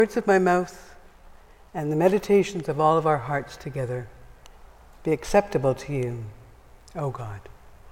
words of my mouth and the meditations of all of our hearts together be acceptable to you, O God.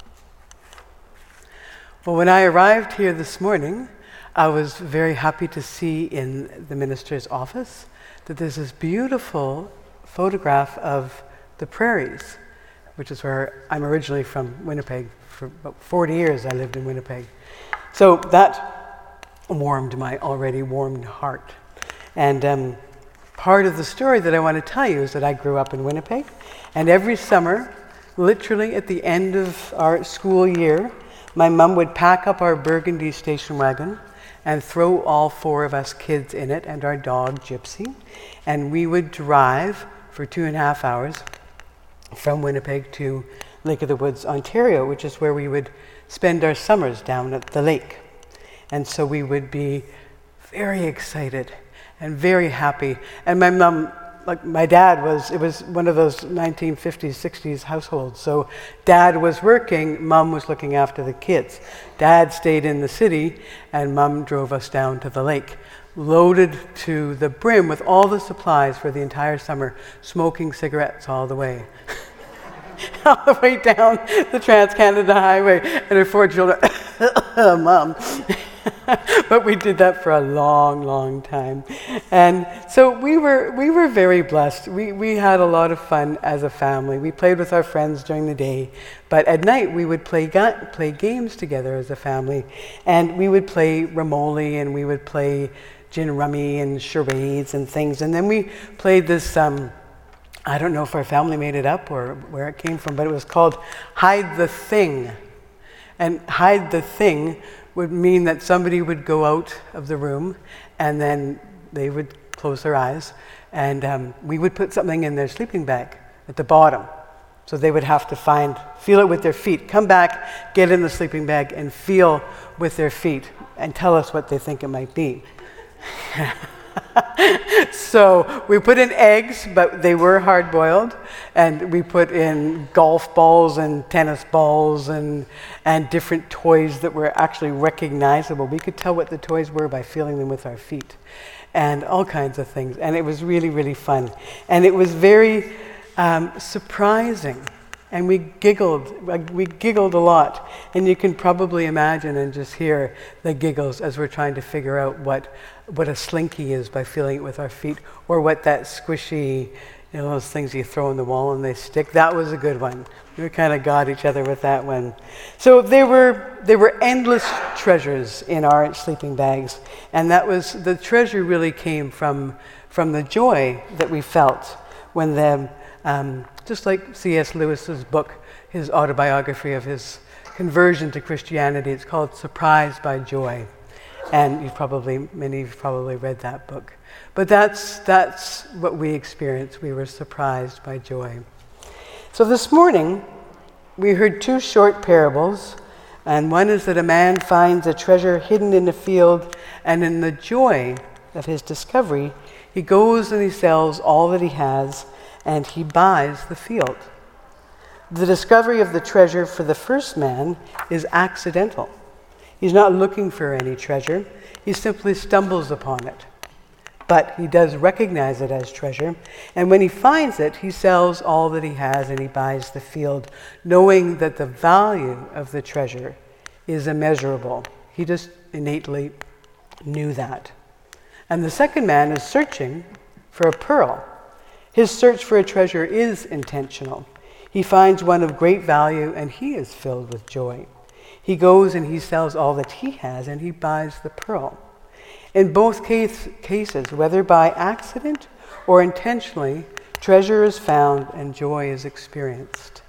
Well, when I arrived here this morning, I was very happy to see in the minister's office that there's this beautiful photograph of the prairies, which is where I'm originally from, Winnipeg. For about 40 years I lived in Winnipeg. So that warmed my already warmed heart. And part of the story that I want to tell you is that I grew up in Winnipeg, and every summer, literally at the end of our school year, my mom would pack up our burgundy station wagon and throw all four of us kids in it and our dog, Gypsy, and we would drive for 2.5 hours from Winnipeg to Lake of the Woods, Ontario, which is where we would spend our summers down at the lake. And so we would be very excited and very happy. And my mom, like my dad it was one of those 1950s, 60s households. So dad was working, mom was looking after the kids. Dad stayed in the city, and mom drove us down to the lake, loaded to the brim with all the supplies for the entire summer, smoking cigarettes all the way. All the way down the Trans-Canada Highway, and our 4 children, Mom. But we did that for a long, long time. And so we were very blessed. We had a lot of fun as a family. We played with our friends during the day, but at night we would play games together as a family. And we would play Ramoli, and we would play gin rummy and charades and things. And then we played this, I don't know if our family made it up or where it came from, but it was called Hide the Thing. And hide the thing would mean that somebody would go out of the room, and then they would close their eyes, and we would put something in their sleeping bag at the bottom. So they would have to feel it with their feet, come back, get in the sleeping bag, and feel with their feet, and tell us what they think it might be. So we put in eggs, but they were hard-boiled, and we put in golf balls and tennis balls and different toys that were actually recognizable. We could tell what the toys were by feeling them with our feet, and all kinds of things. And it was really, really fun. And it was very surprising. And we giggled a lot. And you can probably imagine and just hear the giggles as we're trying to figure out what a slinky is by feeling it with our feet, or what that squishy, those things you throw in the wall and they stick. That was a good one. We kind of got each other with that one. So there were endless treasures in our sleeping bags, and the treasure really came from the joy that we felt when just like C.S. Lewis's book, his autobiography of his conversion to Christianity, it's called Surprised by Joy. And many of you probably read that book. But that's what we experienced. We were surprised by joy. So this morning, we heard 2 short parables, and one is that a man finds a treasure hidden in a field, and in the joy of his discovery, he goes and he sells all that he has, and he buys the field. The discovery of the treasure for the first man is accidental. He's not looking for any treasure. He simply stumbles upon it. But he does recognize it as treasure. And when he finds it, he sells all that he has and he buys the field, knowing that the value of the treasure is immeasurable. He just innately knew that. And the second man is searching for a pearl. His search for a treasure is intentional. He finds one of great value, and he is filled with joy. He goes and he sells all that he has, and he buys the pearl. In both cases, whether by accident or intentionally, treasure is found and joy is experienced.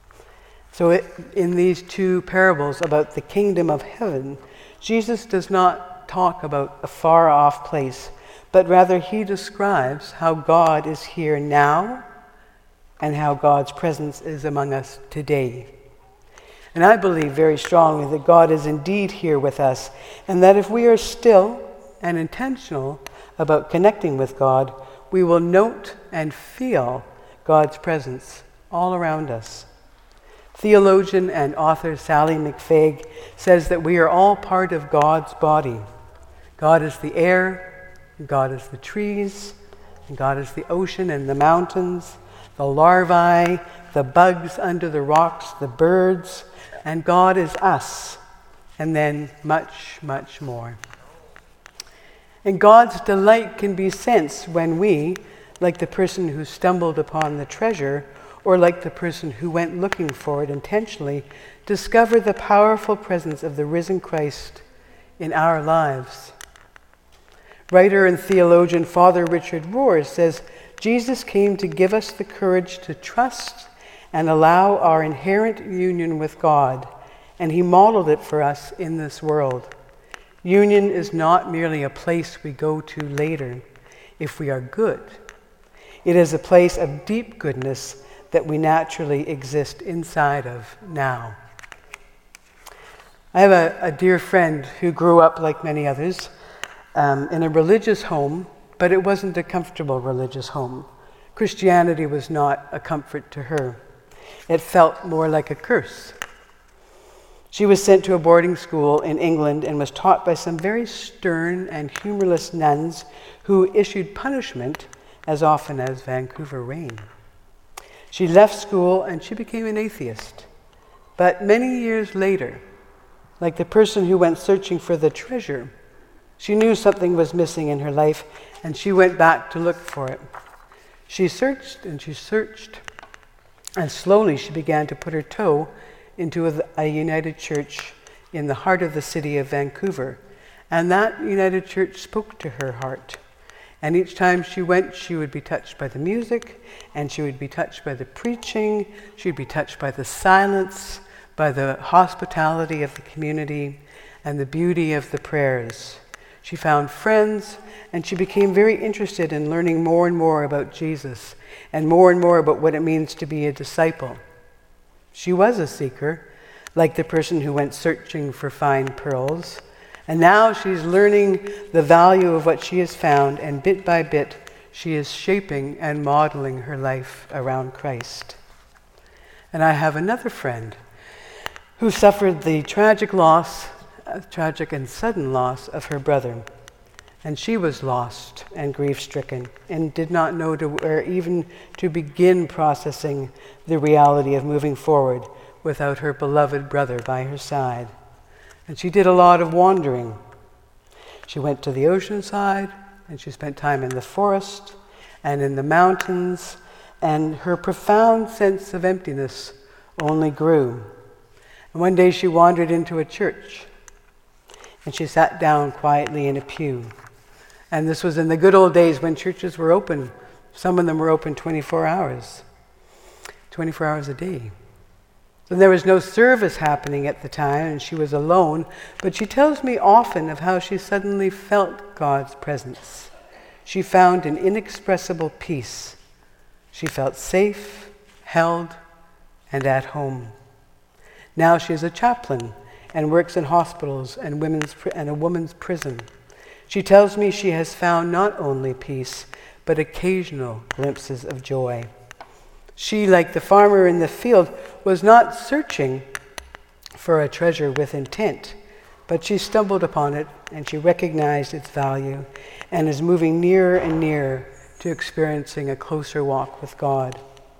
So in these 2 parables about the kingdom of heaven, Jesus does not talk about a far-off place, but rather he describes how God is here now and how God's presence is among us today. And I believe very strongly that God is indeed here with us, and that if we are still and intentional about connecting with God, we will note and feel God's presence all around us. Theologian and author Sally McFaig says that we are all part of God's body. God is the air, and God is the trees, and God is the ocean and the mountains, the larvae, the bugs under the rocks, the birds, and God is us, and then much, much more. And God's delight can be sensed when we, like the person who stumbled upon the treasure, or like the person who went looking for it intentionally, discover the powerful presence of the risen Christ in our lives. Writer and theologian Father Richard Rohr says, Jesus came to give us the courage to trust and allow our inherent union with God, and he modeled it for us in this world. Union is not merely a place we go to later if we are good. It is a place of deep goodness that we naturally exist inside of now. I have a dear friend who grew up, like many others, in a religious home, but it wasn't a comfortable religious home. Christianity was not a comfort to her. It felt more like a curse. She was sent to a boarding school in England and was taught by some very stern and humorless nuns who issued punishment as often as Vancouver rain. She left school and she became an atheist. But many years later, like the person who went searching for the treasure, she knew something was missing in her life, and she went back to look for it. She searched, and slowly she began to put her toe into a United Church in the heart of the city of Vancouver. And that United Church spoke to her heart. And each time she went, she would be touched by the music, and she would be touched by the preaching, she would be touched by the silence, by the hospitality of the community, and the beauty of the prayers. She found friends, and she became very interested in learning more and more about Jesus, and more about what it means to be a disciple. She was a seeker, like the person who went searching for fine pearls, and now she's learning the value of what she has found, and bit by bit, she is shaping and modeling her life around Christ. And I have another friend who suffered the tragic and sudden loss of her brother. And she was lost and grief-stricken and did not know where even to begin processing the reality of moving forward without her beloved brother by her side. And she did a lot of wandering. She went to the ocean side, and she spent time in the forest and in the mountains, and her profound sense of emptiness only grew. And one day she wandered into a church, and she sat down quietly in a pew. And this was in the good old days when churches were open. Some of them were open 24 hours a day. So there was no service happening at the time, and she was alone, but she tells me often of how she suddenly felt God's presence. She found an inexpressible peace. She felt safe, held, and at home. Now she is a chaplain and works in hospitals and a women's prison. She tells me she has found not only peace, but occasional glimpses of joy. She, like the farmer in the field, was not searching for a treasure with intent, but she stumbled upon it and she recognized its value and is moving nearer and nearer to experiencing a closer walk with God.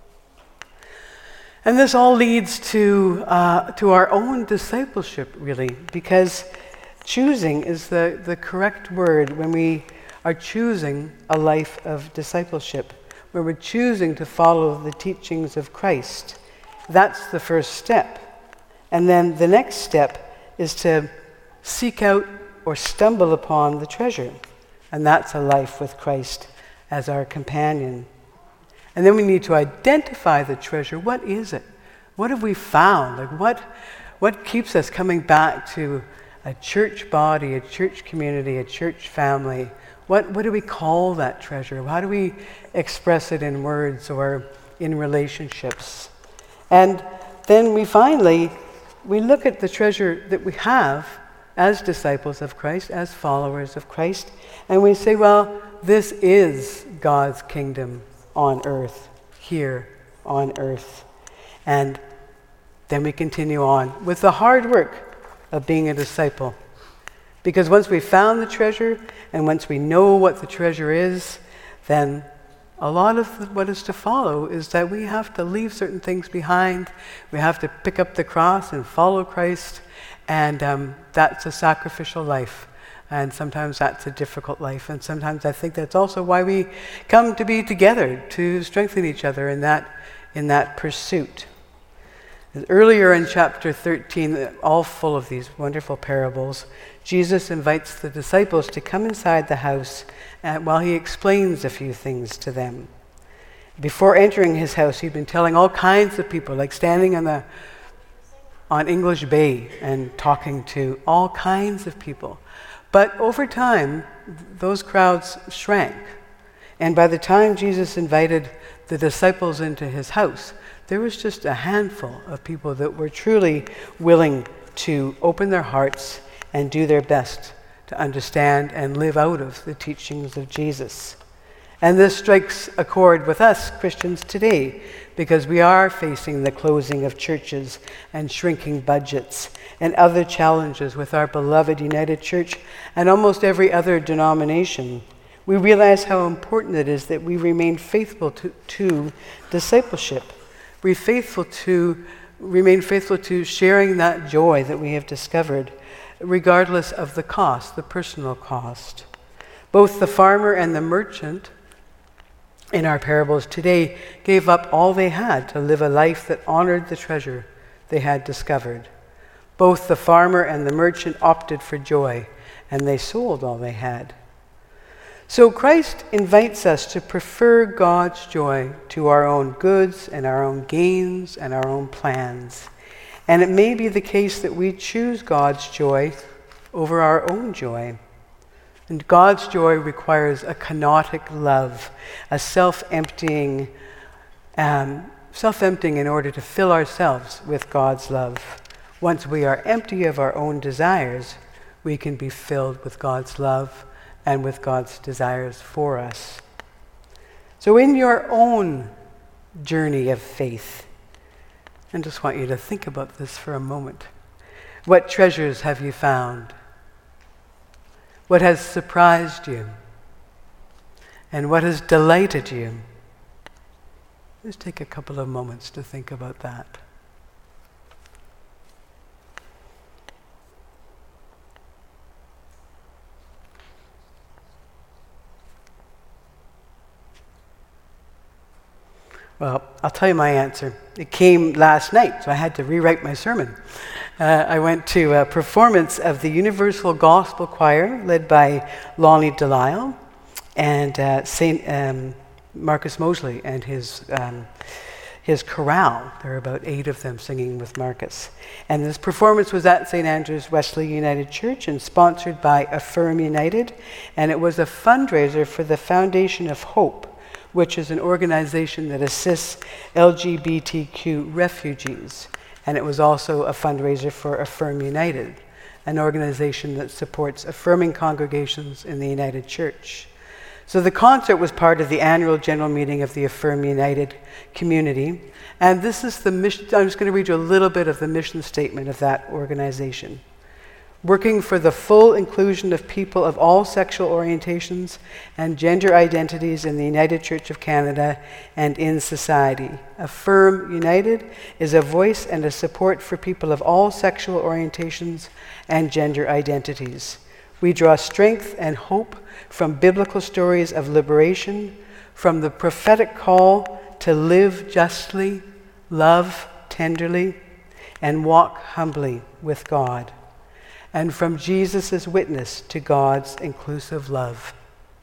And this all leads to our own discipleship, really, because choosing is the correct word when we are choosing a life of discipleship, where we're choosing to follow the teachings of Christ. That's the first step. And then the next step is to seek out or stumble upon the treasure. And that's a life with Christ as our companion. And then we need to identify the treasure. What is it? What have we found? Like what keeps us coming back to a church body, a church community, a church family? What do we call that treasure? How do we express it in words or in relationships? And then we look at the treasure that we have as disciples of Christ, as followers of Christ, and we say, well, this is God's kingdom on earth, here on earth. And then we continue on with the hard work of being a disciple. Because once we found the treasure, and once we know what the treasure is, then a lot of what is to follow is that we have to leave certain things behind. We have to pick up the cross and follow Christ, and that's a sacrificial life. And sometimes that's a difficult life, and sometimes I think that's also why we come to be together, to strengthen each other in that pursuit. Earlier in chapter 13, all full of these wonderful parables, Jesus invites the disciples to come inside the house while he explains a few things to them. Before entering his house, he'd been telling all kinds of people, like standing on English Bay and talking to all kinds of people. But over time, those crowds shrank. And by the time Jesus invited the disciples into his house, there was just a handful of people that were truly willing to open their hearts and do their best to understand and live out of the teachings of Jesus. And this strikes a chord with us Christians today, because we are facing the closing of churches and shrinking budgets and other challenges with our beloved United Church and almost every other denomination. We realize how important it is that we remain faithful to discipleship. Remain faithful to sharing that joy that we have discovered, regardless of the cost, the personal cost. Both the farmer and the merchant in our parables today gave up all they had to live a life that honored the treasure they had discovered. Both the farmer and the merchant opted for joy, and they sold all they had. So Christ invites us to prefer God's joy to our own goods and our own gains and our own plans. And it may be the case that we choose God's joy over our own joy. And God's joy requires a kenotic love, a self-emptying in order to fill ourselves with God's love. Once we are empty of our own desires, we can be filled with God's love and with God's desires for us. So in your own journey of faith, I just want you to think about this for a moment. What treasures have you found? What has surprised you? And what has delighted you? Just take a couple of moments to think about that. Well, I'll tell you my answer. It came last night, so I had to rewrite my sermon. I went to a performance of the Universal Gospel Choir led by Lonnie Delisle and St. Marcus Mosley and his chorale. There were about 8 of them singing with Marcus. And this performance was at St. Andrew's Wesley United Church and sponsored by Affirm United. And it was a fundraiser for the Foundation of Hope, which is an organization that assists LGBTQ refugees. And it was also a fundraiser for Affirm United, an organization that supports affirming congregations in the United Church. So the concert was part of the annual general meeting of the Affirm United community. And this is the mission. I'm just going to read you a little bit of the mission statement of that organization. Working for the full inclusion of people of all sexual orientations and gender identities in the United Church of Canada and in society. Affirm United is a voice and a support for people of all sexual orientations and gender identities. We draw strength and hope from biblical stories of liberation, from the prophetic call to live justly, love tenderly, and walk humbly with God, and from Jesus' witness to God's inclusive love.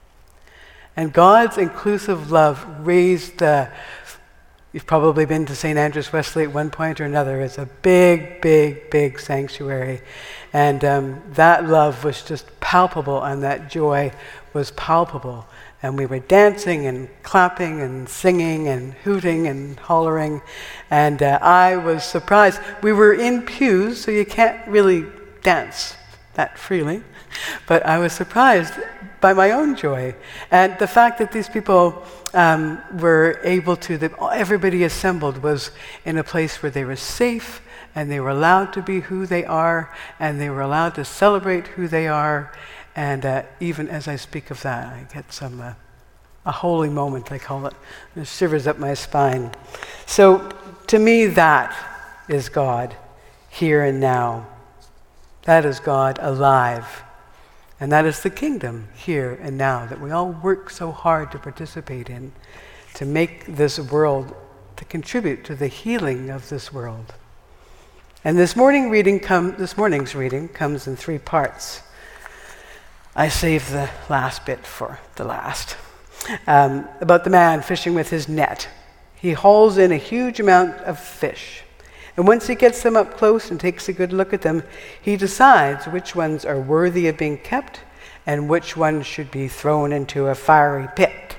And God's inclusive love raised you've probably been to St. Andrew's Wesley at one point or another. It's a big, big, big sanctuary. And that love was just palpable, and that joy was palpable. And we were dancing and clapping and singing and hooting and hollering. And I was surprised. We were in pews, so you can't really dance that freely, but I was surprised by my own joy and the fact that these people were able to, that everybody assembled was in a place where they were safe and they were allowed to be who they are, and they were allowed to celebrate who they are. And even as I speak of that, I get a holy moment, I call it. It shivers up my spine. So to me, that is God here and now. That is God alive. And that is the kingdom here and now that we all work so hard to participate in, to make this world, to contribute to the healing of this world. And this morning's reading comes in 3 parts. I saved the last bit for the last. About the man fishing with his net. He hauls in a huge amount of fish. And once he gets them up close and takes a good look at them, he decides which ones are worthy of being kept and which ones should be thrown into a fiery pit.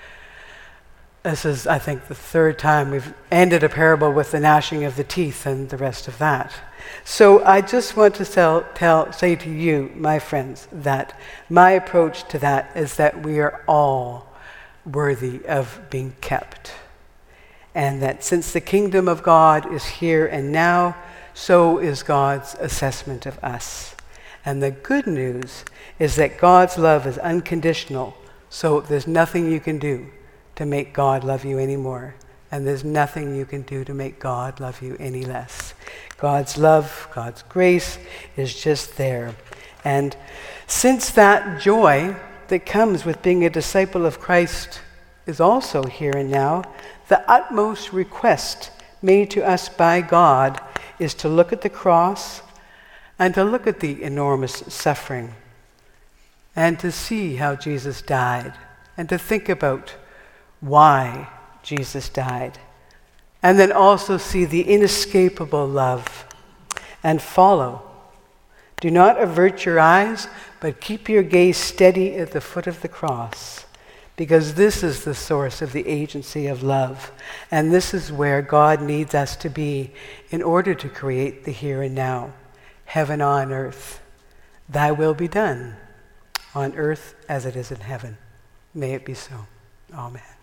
This is, I think, the 3rd time we've ended a parable with the gnashing of the teeth and the rest of that. So I just want to say to you, my friends, that my approach to that is that we are all worthy of being kept. And that since the kingdom of God is here and now, so is God's assessment of us. And the good news is that God's love is unconditional, so there's nothing you can do to make God love you anymore. And there's nothing you can do to make God love you any less. God's love, God's grace is just there. And since that joy that comes with being a disciple of Christ is also here and now, the utmost request made to us by God is to look at the cross and to look at the enormous suffering and to see how Jesus died and to think about why Jesus died, and then also see the inescapable love and follow. Do not avert your eyes, but keep your gaze steady at the foot of the cross, because this is the source of the agency of love, and this is where God needs us to be in order to create the here and now, heaven on earth. Thy will be done on earth as it is in heaven. May it be so. Amen.